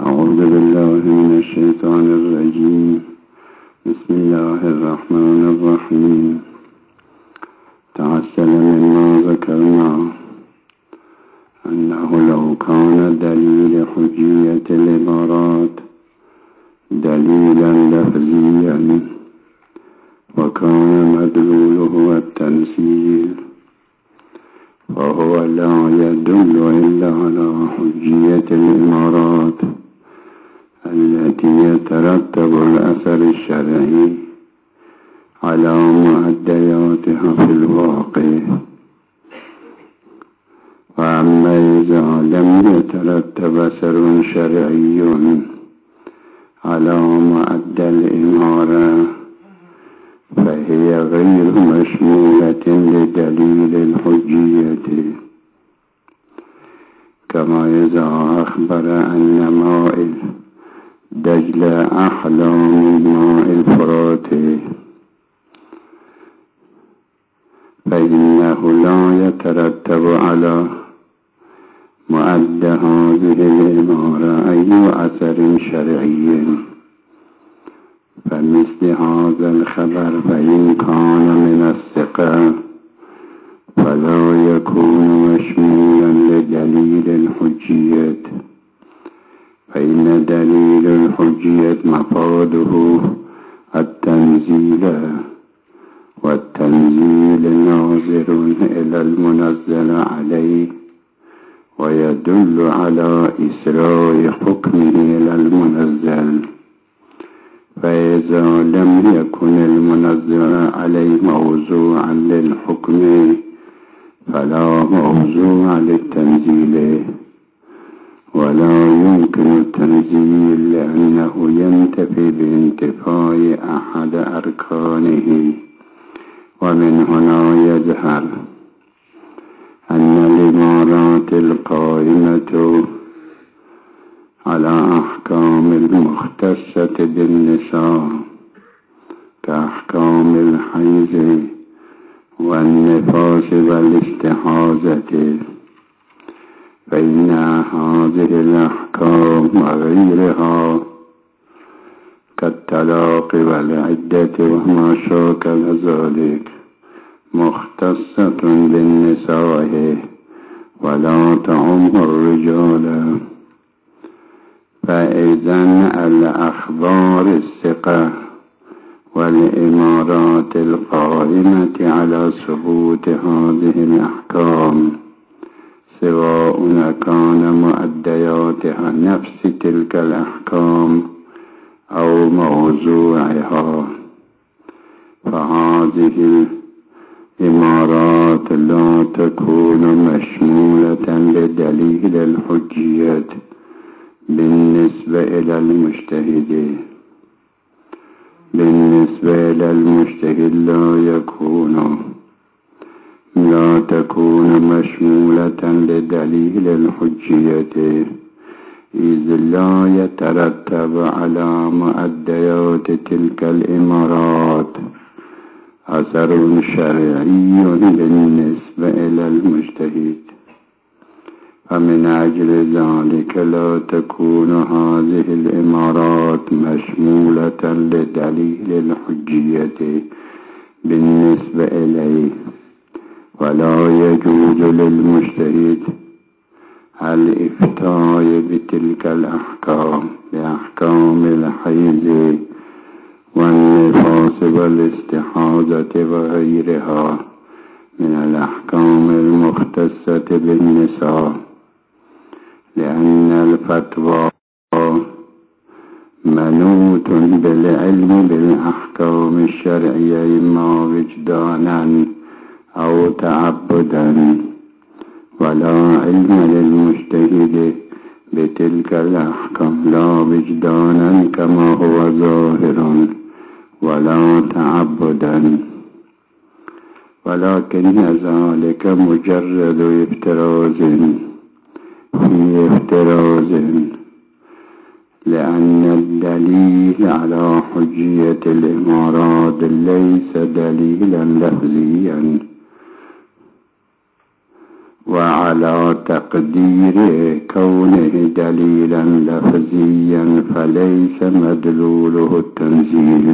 أعوذ بالله من الشيطان الرجيم. بسم الله الرحمن الرحيم. تعسل مما ذكرنا أنه لو كان دليل حجية العبارات دليلا لفظيا وكان مدلوله التمثيل فهو لا يدل إلا على حجية العبارات التي يترتب الأثر الشرعي على مؤدياتها في الواقع. وأما إذا لم يترتب أثر شرعي على مؤدى الإمارة فهي غير مشمولة لدليل الحجية، كما إذا أخبر أن ماء دجل أحلى من ماء الفرات فإنه لا يترتب على مؤدى هذه العبارة أي أثر شرعي. فمثل هذا الخبر فإن كان من الثقة فلا يكون مشمولا لدليل الحجية، فإن دليل الحجية مفاده التنزيل، والتنزيل ناظر إلى المنزل عليه ويدل على إسراء حكمه إلى المنزل. فإذا لم يكن المنزل عليه موضوعا للحكم فلا موضوع للتنزيل، ولا يمكن التنزيل لأنه ينتفي بانتفاء أحد أركانه. ومن هنا يظهر أن العبارات القائمة على أحكام المختصة بالنساء كأحكام الحيض والنفاس والاستحاضة فإن هذه الأحكام وغيرها كالطلاق والعدة وما شاكل ذلك مختصة بالنساء ولا تعم الرجال. فإذن الأخبار الثقة والإمارات القائمة على ثبوت هذه الأحكام سواء كان مؤدياتها نفس تلك الأحكام أو موضوعها، فهذه الإمارات لا تكون مشمولة لدليل الحجية بالنسبة إلى المجتهد. بالنسبة إلى المجتهد لا تكون مشمولة لدليل الحجية، إذ لا يترتب على مؤديات تلك الإمارات أثر شرعي بالنسبة إلى المجتهد. فمن أجل ذلك لا تكون هذه الإمارات مشمولة لدليل الحجية بالنسبة إليه، ولا يجوز للمجتهد الإفتاء بتلك الأحكام بأحكام الحيض والنفاس والاستحاضة وغيرها من الأحكام المختصة بالنساء، لأن الفتوى منوط بالعلم بالأحكام الشرعية إما وجدانا أو تعبدا، ولا علم للمجتهد بتلك الأحكام لا وجدانا كما هو ظاهر ولا تعبدا، ولكن ذلك مجرد افتراز لأن الدليل على حجية الإمارات ليس دليلا لفظيا وعلى تقدير كونه دليلا لفظيا فليس مدلوله التنزيل.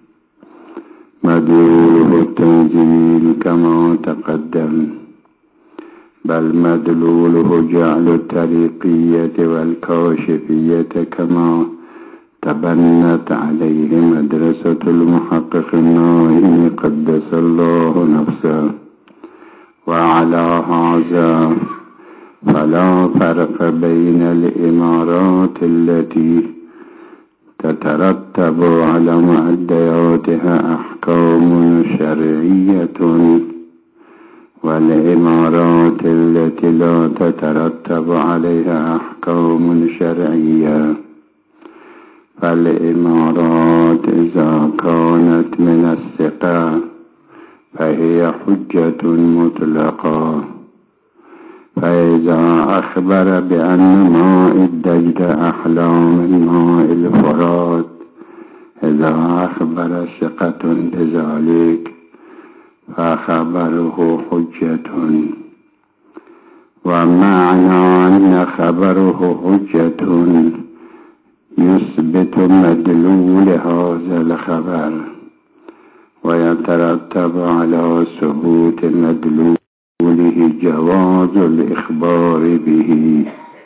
مدلوله التنزيل كما تقدم، بل مدلوله جعل الطريقية والكاشفية كما تبنت عليه مدرسة المحقق النائم قدس الله نفسه. وعلى هذا فلا فرق بين الإمارات التي تترتب على مؤدياتها أحكام شرعية والإمارات التي لا تترتب عليها أحكام شرعية. فالإمارات إذا كانت من الثقة فهي حجة مطلقة، فإذا أخبر بأن ماء الدجل أحلى من ماء الفرات، إذا أخبر ثقة بذلك فخبره حجة. ومعنى أن خبره حجة يثبت مدلول هذا الخبر، ويترتب على ثبوت مدلوله جواز الإخبار به،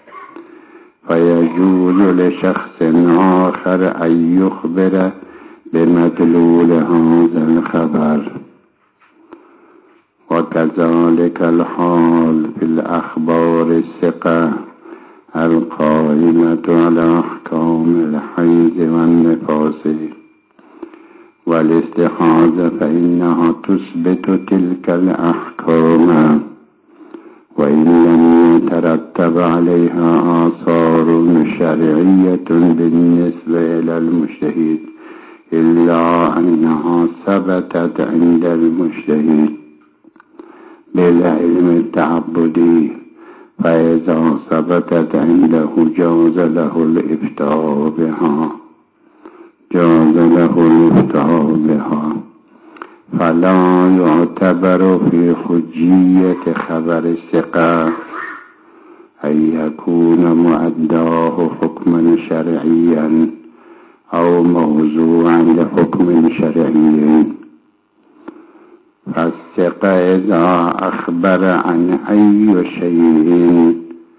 فيجوز لشخص آخر أن يخبر بمدلول هذا الخبر. وكذلك الحال في الأخبار الثقة القائمة على أحكام الحيض والنفاس والاستحاضة، فإنها تثبت تلك الأحكام وإن لم يترتب عليها آثار شرعية بالنسبة إلى المجتهد، إلا أنها ثبتت عند المجتهد بالعلم التعبدي، فإذا ثبتت عنده جاز له الإفتاء بها. فلا يعتبر في حجية خبر الثقة أن يكون مؤداه حكما شرعيا أو موضوعا لحكم شرعي. فالثقة إذا أخبر عن أي شيء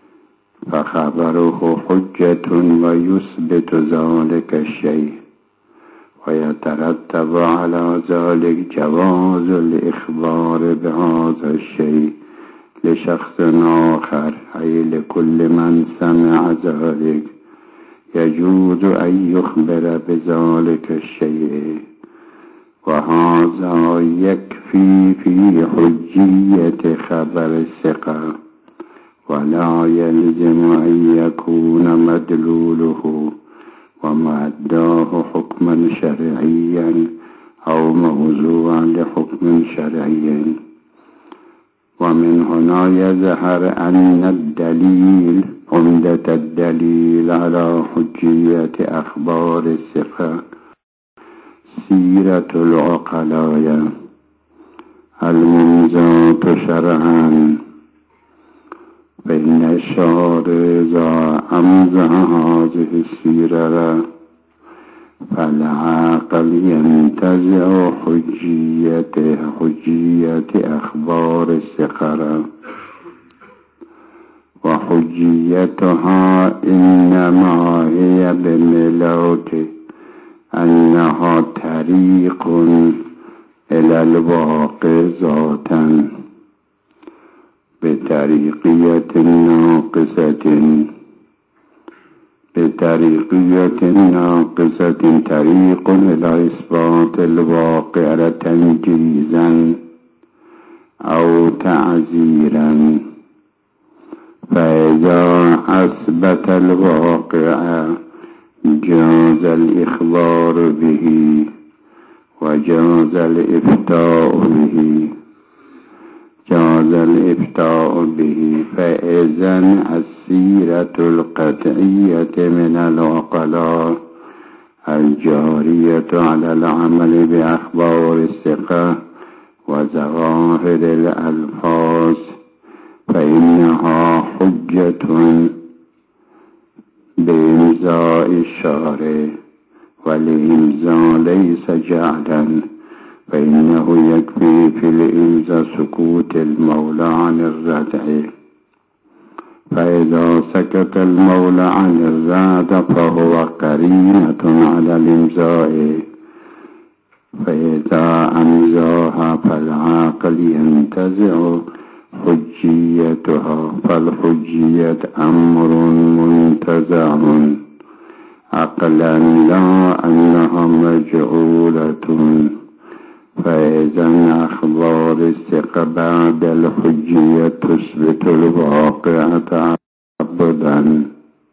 فخبره حجة ويثبت ذلك الشيء، ويترتب على ذلك جواز الإخبار بهذا الشيء لشخص آخر، أي لكل من سمع ذلك يجوز أن يخبر بذلك الشيء. وهذا يكفي في حجية خبر الثقة، ولا يلزم أن يكون مدلوله ومؤداه حكما شرعيا أو موضوعا لحكم شرعي. ومن هنا يظهر أن الدليل عمدة الدليل على حجية أخبار الثقة سيرة العقلاء المنزات شرعا، فإن الشارع أمزح هذه السيرة فالعقل ينتزع حجية أخبار الثقة، وحجيتها إنما هي بملوت أنها طريق إلى الواقع ذاتا بطريقية ناقصة طريق إلى إثبات الواقع تنجيزا أو تعزيرا. فإذا أثبت الواقع جاز الإخبار به وجاز الإفتاء به. فإذن السيرة القطعية من العقلاء الجارية على العمل بأخبار الثقة وظواهر الألفاظ فإنها حجة بإمضاء الشارع، والإمضاء ليس جعلا، فإنه يكفي في الإمضاء سكوت المولى عن الردع، فإذا سكت المولى عن الردع فهو قرينة على الإمضاء، فإذا أمضاها فالعاقل ينتزع حجيتها، فالحجية أمر منتزع عقلا لا أنها مجعولة، فإذا أخبار الثقة بعد الحجية تثبت الواقع تعبدا،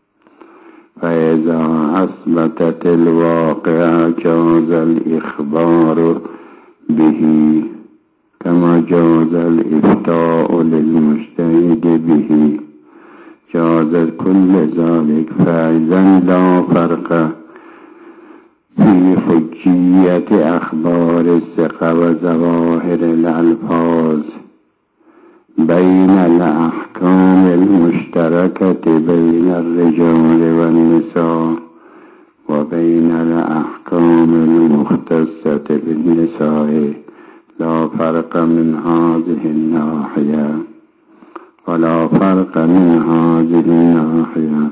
فإذا أثبتت الواقع جاز الإخبار به، كما جاز الإفتاء للمجتهد به، جاز كل ذلك. فإذا لا فرق في حجية أخبار الثقة وظواهر الألفاظ بين الأحكام المشتركة بين الرجال والنساء وبين الأحكام المختصة بالنساء، لا فرق من هذه الناحية ولا فرق من هذه الناحية.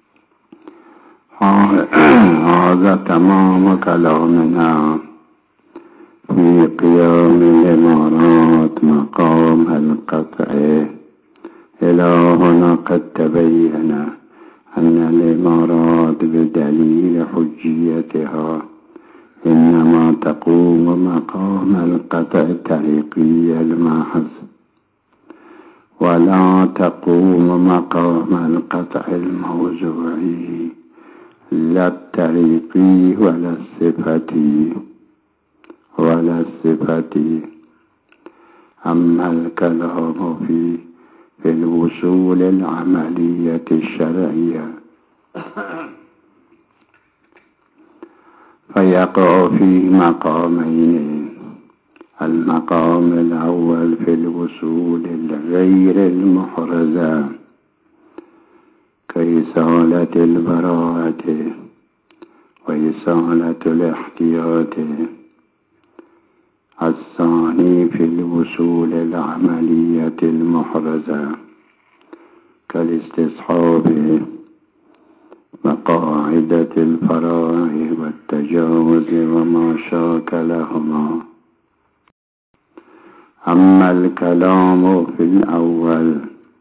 هذا تمام كلامنا في قيام الإمارات مقام القطع. إلى هنا قد تبين أن الإمارات بدليل حجيتها إنما تقوم مقام القطع الطريقي المحض، ولا تقوم مقام القطع الموضوعي، لا الطريقي ولا الصفتي. أما الكلام في الوصول العملية الشرعية فيقع في مقامين. المقام الأول في الوصول الغير المحرزة كإصالة البراءة وإصالة الاحتياط. الثاني في الوصول العملية المحرزة كالاستصحاب وقاعدة الفراغ والتجاوز وما شاك لهما. أما الكلام في الأول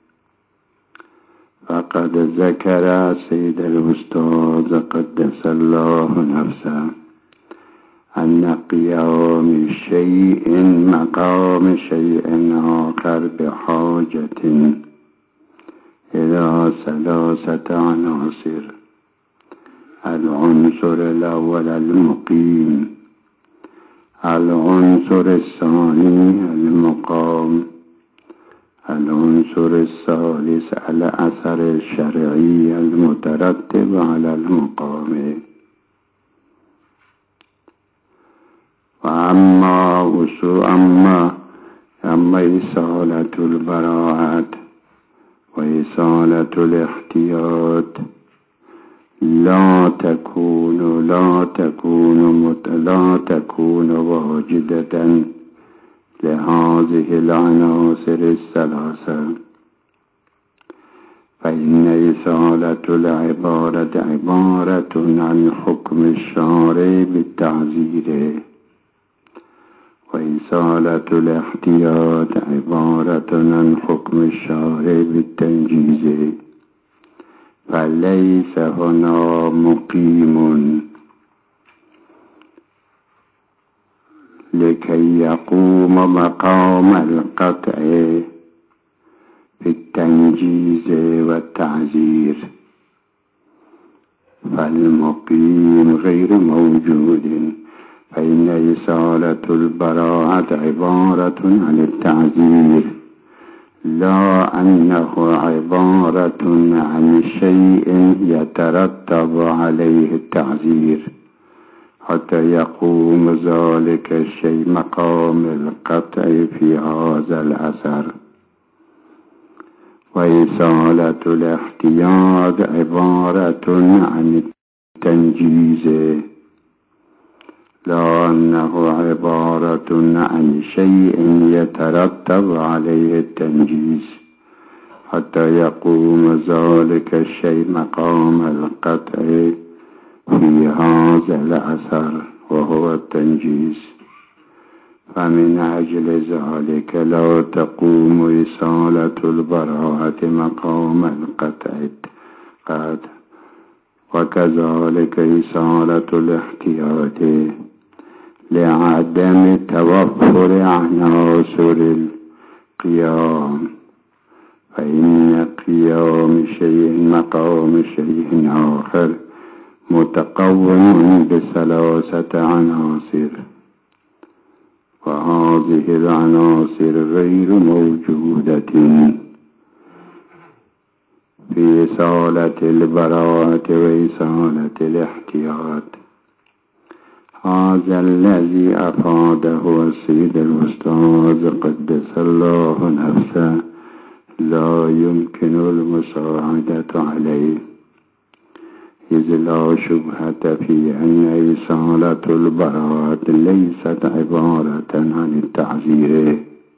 فقد ذكر سيد الأستاذ قدس الله نفسه أن قيام شيء مقام شيء آخر بحاجة إلى 3 عناصر. العنصر الأول المقيم، العنصر الثاني المقام، العنصر الثالث الأثر الشرعي المترتب على المقام. وأما إصالة البراءة وإصالة الاحتياط لا تكون واجدة لهذه العناصر الثلاثة، فإن إصالة العبارة عبارة عن حكم الشارع بالتعزير، وإصالة الاحتياط عبارة عن حكم الشارع بالتنجيز، فليس هنا مقيم لكي يقوم مقام القطع في التنجيز والتعزير، فالمقيم غير موجود. فإن إصالة البراءة عبارة عن التعزير، لا أنه عبارة عن شيء يترتب عليه التعزير حتى يقوم ذلك الشيء مقام القطع في هذا الأثر. وإصالة الاحتياط عبارة عن التنجيز، لا أنه عبارة عن شيء يترتب عليه التنجيز حتى يقوم ذلك الشيء مقام القطع في هذا الأثر وهو التنجيز. فمن أجل ذلك لا تقوم إصالة البراءة مقام القطع، وكذلك إصالة الاحتياط لعدم توفر عناصر القيام، فإن قيام شيء مقام شيء آخر متقوم بثلاثة عناصر، وهذه العناصر غير موجودة في إصالة البراءة وإصالة الاحتياط. هذا الذي أفاده السيد الأستاذ قدس الله نفسه لا يمكن المساعدة عليه، إذ لا شبهة في أن إصالة البراءة ليست عبارة عن التعزير،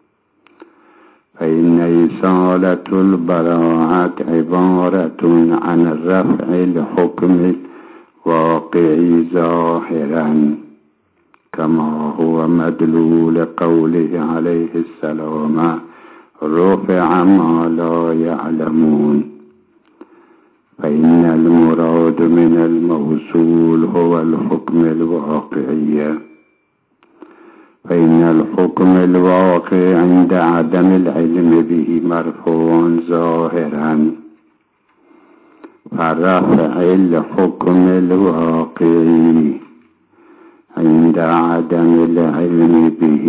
فإن إصالة البراءة عبارة عن رفع الحكم الواقعي ظاهرا، كما هو مدلول قوله عليه السلام: رفع ما لا يعلمون. فإن المراد من الموصول هو الحكم الواقعي، فإن الحكم الواقع عند عدم العلم به مرفوع ظاهرا، فرفع الحكم الواقعي عند عدم العلم به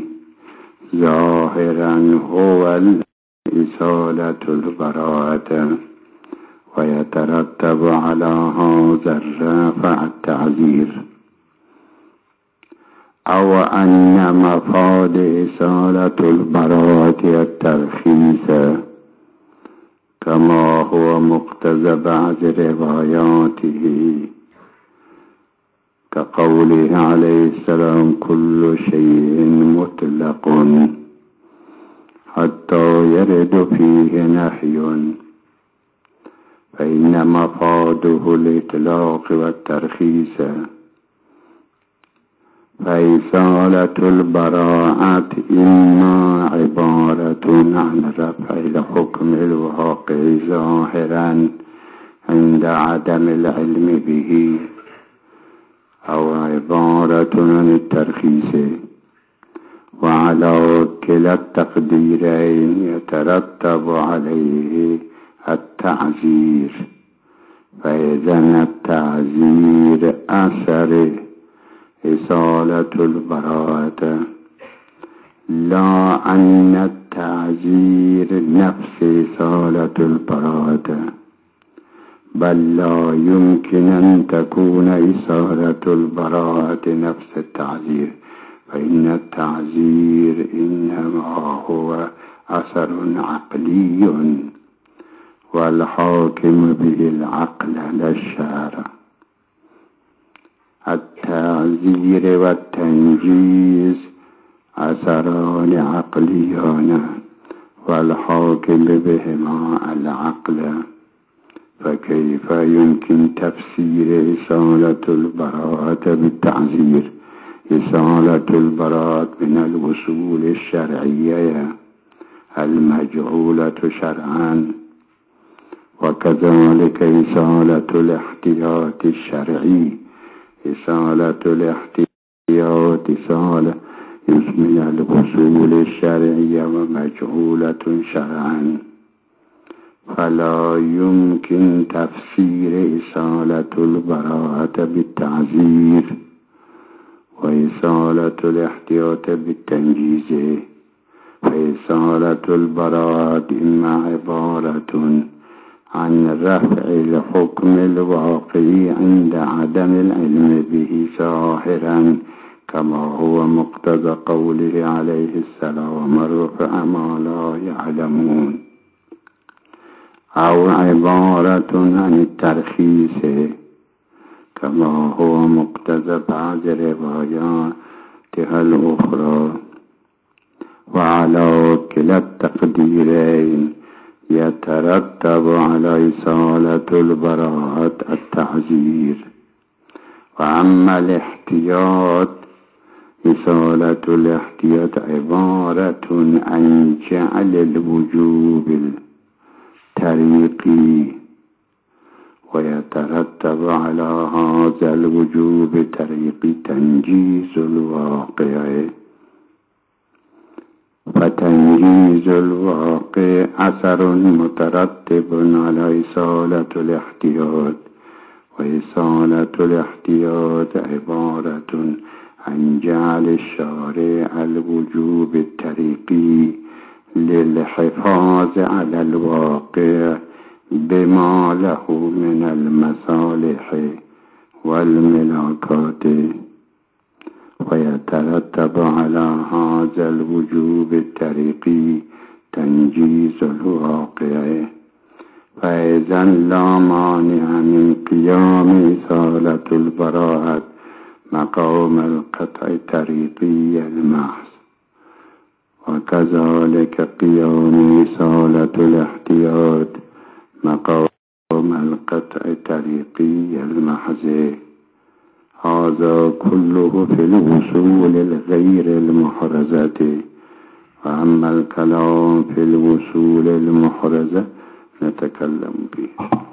ظاهرا هو إصالة البراءة، ويترتب على هذا الرفع التعزير، أو أن مفاد إصالة البراءة الترخيص، كما هو مقتضى بعض رواياته، كقوله عليه السلام: كل شيء مطلق حتى يرد فيه نهي، فإن مفاده الإطلاق والترخيص. فإصالة البراءة إما عبارة عن رفع الحكم الواقع ظاهرا عند عدم العلم به، أو عبارة عن الترخيص، وعلى كلا التقديرين يترتب عليه التعزير. فإذا التعزير أثر إصالة البراءة، لا أن التعزير نفس إصالة البراءة، بل لا يمكن أن تكون إصالة البراءة نفس التعزير، فإن التعزير إنما هو أثر عقلي، والحاكم به العقل لا الشرع. التعزير والتنجيز أثران عقليان، والحاكم بهما العقل، فكيف يمكن تفسير إصالة البراءة بالتعزير؟ إصالة البراءة من الوصول الشرعية المجعولة شرعا، وكذلك إصالة الاحتياط الشرعي. إصالة الاحتياط إصالة من الوصول الشرعية ومجعولة شرعا، فلا يمكن تفسير إصالة البراءة بالتعزير وإصالة الاحتياط بالتنجيز. فإصالة البراءة إما عبارة عن رفع الحكم الواقعي عند عدم العلم به ظاهرا، كما هو مقتضى قوله عليه السلام: رفع ما لا يعلمون. أو عبارة عن الترخيص كما هو مقتضى بعض رواياتها الأخرى. وعلى كلا التقديرين يترتب على إصالة البراءة التعزير. وأما الاحتياط، إصالة الاحتياط عبارة عن جعل الوجوب الطريقي، ويترتب على هذا الوجوب الطريقي تنجيز الواقع. فتنجيز الواقع أثر مترتب على إصالة الاحتياط، وإصالة الاحتياط عبارة عن جعل الشارع الوجوب الطريقي للحفاظ على الواقع بما له من المصالح والملاكات. ويترتب على هذا الوجوب الطريقي تنجيز الواقع. فإذا لا مانع من قيام إصالة البراءة مقام القطع الطريقي المحض، وكذلك قيام إصالة الاحتياط مقام القطع الطريقي المحض. هذا كله في الوصول الغير المحرزة. وأما الكلام في الوصول المحرزة نتكلم به.